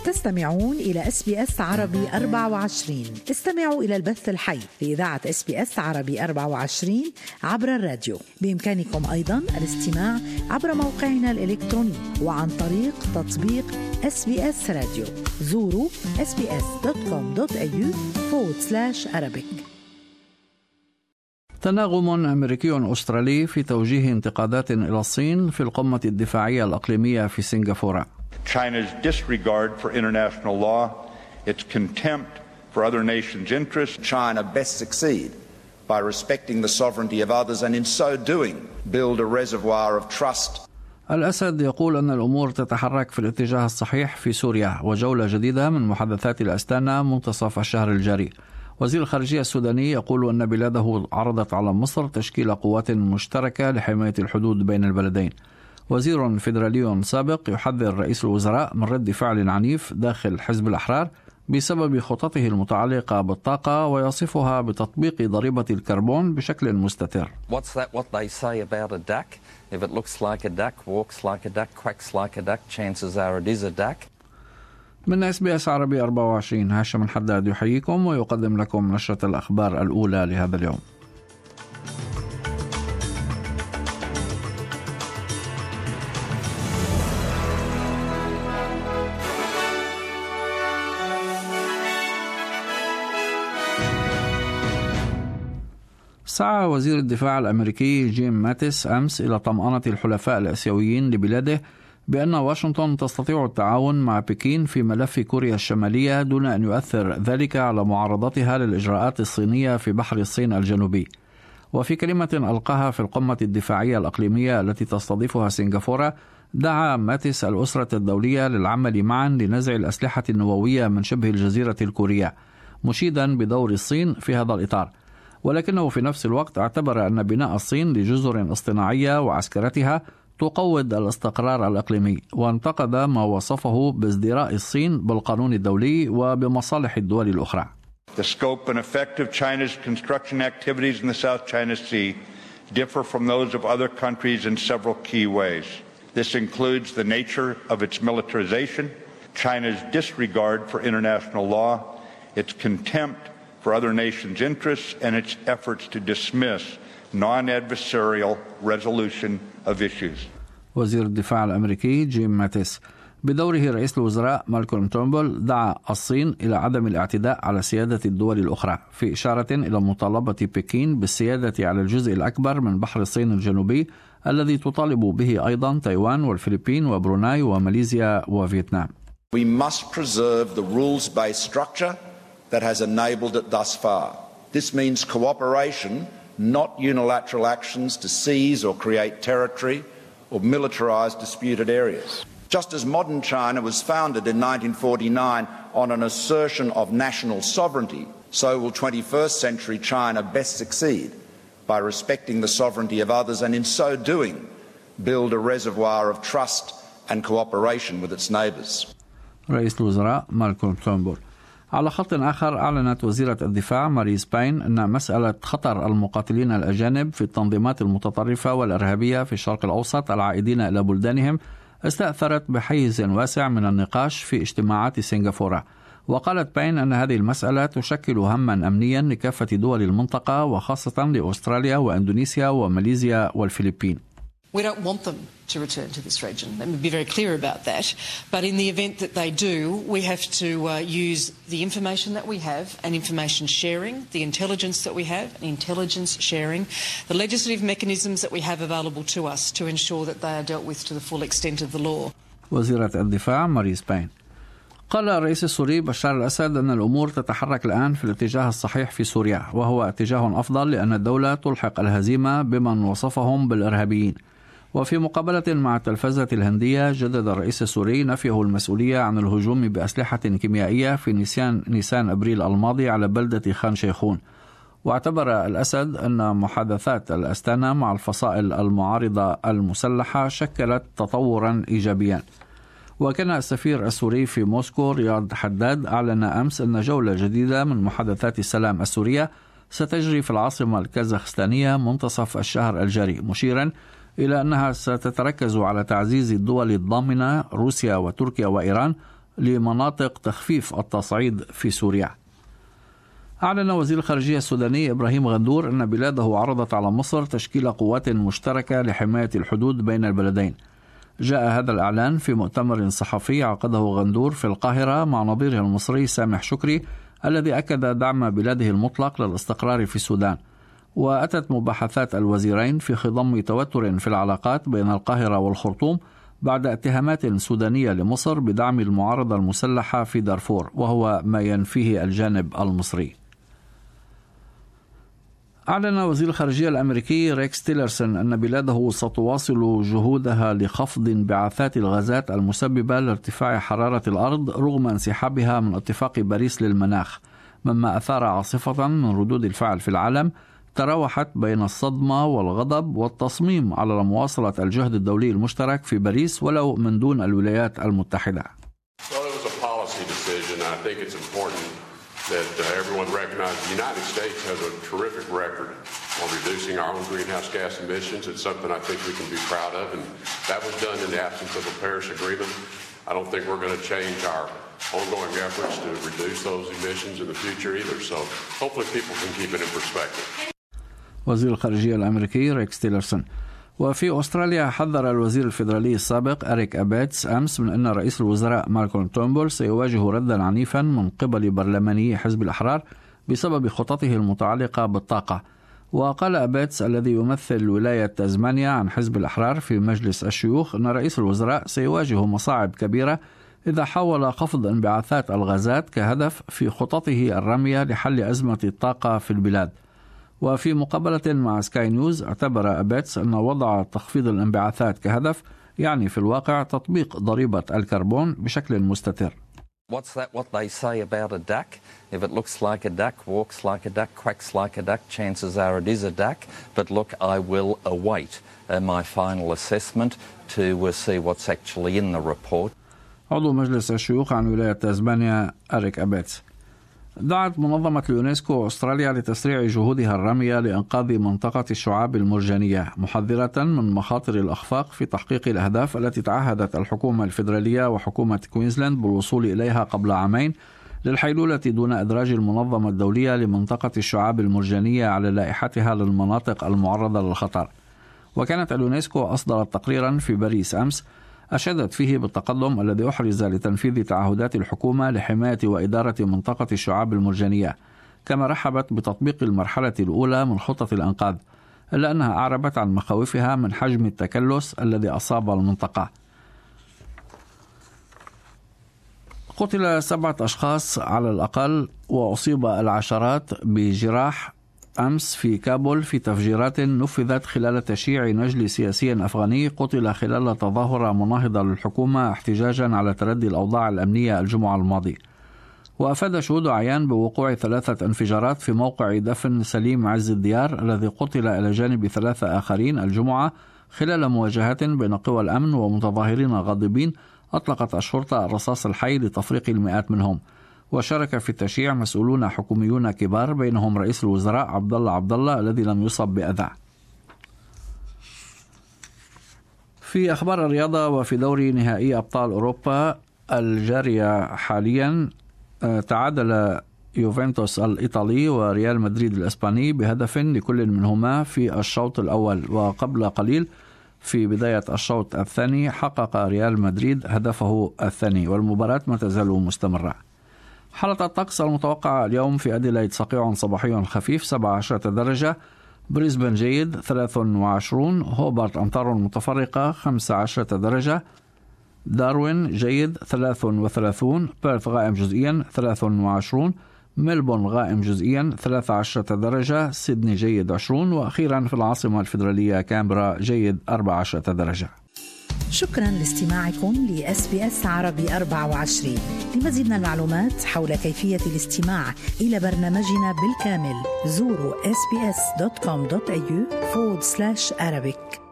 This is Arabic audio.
تستمعون إلى SBS عربي 24. استمعوا إلى البث الحي لإذاعة SBS عربي 24 عبر الراديو. بإمكانكم أيضا الاستماع عبر موقعنا الإلكتروني وعن طريق تطبيق SBS راديو. زوروا sbs.com.au/Arabic. تناغم أمريكي أسترالي في توجيه انتقادات إلى الصين في القمة الدفاعية الإقليمية في سنغافورة. China's disregard for international law, its contempt for other nations' interests. China best succeed by respecting the sovereignty of others and in so doing build a reservoir of trust. الأسد يقول أن الأمور تتحرك في الاتجاه الصحيح في سوريا، وجولة جديدة من محادثات الأستانا منتصف الشهر الجاري. وزير الخارجية السوداني يقول أن بلاده عرضت على مصر تشكيل قوات مشتركة لحماية الحدود بين البلدين. وزير فيدرالي سابق يحذر رئيس الوزراء من رد فعل عنيف داخل حزب الأحرار بسبب خططه المتعلقة بالطاقة، ويصفها بتطبيق ضريبة الكربون بشكل مستتر. What's that what they say about a duck? If it looks like a duck, walks like a duck, quacks like a duck, chances are it is a duck. من SBS عربي 24 هاشم حداد يحييكم ويقدم لكم نشرة الأخبار الأولى لهذا اليوم. سعى وزير الدفاع الأمريكي جيم ماتيس أمس إلى طمأنة الحلفاء الآسيويين لبلاده بأن واشنطن تستطيع التعاون مع بكين في ملف كوريا الشمالية دون أن يؤثر ذلك على معارضتها للإجراءات الصينية في بحر الصين الجنوبي. وفي كلمة ألقاها في القمة الدفاعية الإقليمية التي تستضيفها سنغافورة، دعا ماتيس الأسرة الدولية للعمل معا لنزع الأسلحة النووية من شبه الجزيرة الكورية، مشيدا بدور الصين في هذا الإطار. ولكنه في نفس الوقت اعتبر أن بناء الصين لجزر اصطناعية وعسكرتها تقوض الاستقرار الإقليمي، وانتقد ما وصفه بازدراء الصين بالقانون الدولي وبمصالح الدول الأخرى. The scope and effect of China's construction activities in the South China Sea differ from those of other countries in several key ways. This includes the nature of its militarization, China's disregard for international law, its contempt for other nations' interests, and its efforts to dismiss non-adversarial resolution of issues. وزير الدفاع الأمريكي جيم ماتيس. بدوره رئيس الوزراء مالكولم تورنبول دعا الصين إلى عدم الاعتداء على سيادة الدول الأخرى، في إشارة إلى مطالبة بكين بالسيادة على الجزء الأكبر من بحر الصين الجنوبي الذي تطالب به أيضا تايوان والفلبين وبروناي وماليزيا وفيتنام. We must preserve the rules-based structure that has enabled it thus far. This means cooperation, not unilateral actions to seize or create territory or militarize disputed areas. Just as modern China was founded in 1949 on an assertion of national sovereignty, so will 21st century China best succeed by respecting the sovereignty of others and in so doing build a reservoir of trust and cooperation with its neighbours. رئيس الوزراء مالكولم تورنبول. على خط آخر، أعلنت وزيرة الدفاع ماريس باين أن مسألة خطر المقاتلين الأجانب في التنظيمات المتطرفة والإرهابية في الشرق الأوسط العائدين إلى بلدانهم استأثرت بحيز واسع من النقاش في اجتماعات سنغافورة. وقالت باين أن هذه المسألة تشكل هما أمنيا لكافة دول المنطقة وخاصة لأستراليا وإندونيسيا وماليزيا والفلبين. We don't want them to return to this region. Let me be very clear about that. But in the event that they do, we have to use the information that we have and information sharing, the intelligence that we have and intelligence sharing, the legislative mechanisms that we have available to us to ensure that they are dealt with to the full extent of the law. وزيرة الدفاع ماريس باين. قال الرئيس السوري بشار الأسد أن الأمور تتحرك الآن في الاتجاه الصحيح في سوريا، وهو اتجاه أفضل لأن الدولة تلحق الهزيمة بمن وصفهم بالإرهابيين. وفي مقابلة مع التلفزة الهندية، جدد الرئيس السوري نفيه المسؤولية عن الهجوم بأسلحة كيميائية في نيسان أبريل الماضي على بلدة خان شيخون. واعتبر الأسد أن محادثات الأستانا مع الفصائل المعارضة المسلحة شكلت تطورا إيجابيا. وكان السفير السوري في موسكو رياض حداد أعلن أمس أن جولة جديدة من محادثات السلام السورية ستجري في العاصمة الكازاخستانية منتصف الشهر الجاري، مشيرا إلى أنها ستتركز على تعزيز الدول الضامنة روسيا وتركيا وإيران لمناطق تخفيف التصعيد في سوريا. أعلن وزير الخارجية السوداني إبراهيم غندور أن بلاده عرضت على مصر تشكيل قوات مشتركة لحماية الحدود بين البلدين. جاء هذا الإعلان في مؤتمر صحفي عقده غندور في القاهرة مع نظيره المصري سامح شكري الذي أكد دعم بلاده المطلق للاستقرار في السودان. وأتت مباحثات الوزيرين في خضم توتر في العلاقات بين القاهرة والخرطوم بعد اتهامات سودانية لمصر بدعم المعارضة المسلحة في دارفور، وهو ما ينفيه الجانب المصري. أعلن وزير الخارجية الأمريكي ريكس تيلرسون أن بلاده ستواصل جهودها لخفض انبعاثات الغازات المسببة لارتفاع حرارة الأرض رغم انسحابها من اتفاق باريس للمناخ، مما أثار عاصفة من ردود الفعل في العالم تراوحت بين الصدمة والغضب والتصميم على مواصلة الجهد الدولي المشترك في باريس ولو من دون الولايات المتحدة. That everyone recognizes the United States has a terrific record on reducing our own greenhouse gas emissions. It's something I think we can be proud of, and that was done in the absence of a Paris Agreement. I don't think we're going to change our ongoing efforts to reduce those emissions in the future either, so hopefully people can keep it in perspective. وزير الخارجية الأمريكي ريكس تيلرسون. وفي أستراليا حذر الوزير الفيدرالي السابق أريك أبيتس أمس من أن رئيس الوزراء مالكولم تورنبول سيواجه ردا عنيفا من قبل برلماني حزب الأحرار بسبب خططه المتعلقة بالطاقة. وقال أبيتس الذي يمثل ولاية تازمانيا عن حزب الأحرار في مجلس الشيوخ أن رئيس الوزراء سيواجه مصاعب كبيرة إذا حاول خفض انبعاثات الغازات كهدف في خططه الرامية لحل أزمة الطاقة في البلاد. وفي مقابلة مع سكاي نيوز اعتبر أبيتس أن وضع تخفيض الانبعاثات كهدف يعني في الواقع تطبيق ضريبة الكربون بشكل مستتر. What's that what they say about a duck? If it looks like a duck, walks like a duck, quacks like a duck, chances are it is a duck. But look, I will await my final assessment to see what's actually in the report. عضو مجلس الشيوخ عن ولاية تازمانيا أريك أبيتس. دعت منظمة اليونسكو أستراليا لتسريع جهودها الرامية لإنقاذ منطقة الشعاب المرجانية، محذرة من مخاطر الأخفاق في تحقيق الأهداف التي تعهدت الحكومة الفيدرالية وحكومة كوينزلاند بالوصول إليها قبل عامين للحيلولة دون إدراج المنظمة الدولية لمنطقة الشعاب المرجانية على لائحتها للمناطق المعرضة للخطر. وكانت اليونسكو أصدرت تقريرا في باريس أمس أشادت فيه بالتقدم الذي أحرز لتنفيذ تعهدات الحكومة لحماية وإدارة منطقة الشعاب المرجانية، كما رحبت بتطبيق المرحلة الأولى من خطة الأنقاذ، إلا أنها أعربت عن مخاوفها من حجم التكلس الذي أصاب المنطقة. قتل 7 أشخاص على الأقل وأصيب العشرات بجراح أمس في كابول في تفجيرات نفذت خلال تشييع نجل سياسي أفغاني قتل خلال تظاهرة مناهضة للحكومة احتجاجا على تردي الأوضاع الأمنية الجمعة الماضي. وأفاد شهود عيان بوقوع 3 انفجارات في موقع دفن سليم عز الديار الذي قتل إلى جانب 3 آخرين الجمعة خلال مواجهات بين قوى الأمن ومتظاهرين غاضبين أطلقت الشرطة الرصاص الحي لتفريق المئات منهم. وشارك في التشييع مسؤولون حكوميون كبار بينهم رئيس الوزراء عبد الله الذي لم يصب بأذى. في أخبار الرياضة وفي دوري نهائي أبطال أوروبا الجارية حاليا تعادل يوفنتوس الإيطالي وريال مدريد الإسباني بهدف لكل منهما في الشوط الأول، وقبل قليل في بداية الشوط الثاني حقق ريال مدريد هدفه الثاني، والمباراة ما تزال مستمرة. حالة الطقس المتوقعة اليوم في أديلايد صقيع صباحي خفيف 17 درجة، بريسبن جيد 23، هوبارت أمطار متفرقة 15 درجة، داروين جيد 33، بيرث غائم جزئيا 23، ملبورن غائم جزئيا 13 درجة، سيدني جيد 20، وأخيرا في العاصمة الفيدرالية كامبرا جيد 14 درجة. شكرا لاستماعكم لSBS عربي 24. لمزيد من المعلومات حول كيفية الاستماع إلى برنامجنا بالكامل زوروا sbs.com.au/Arabic.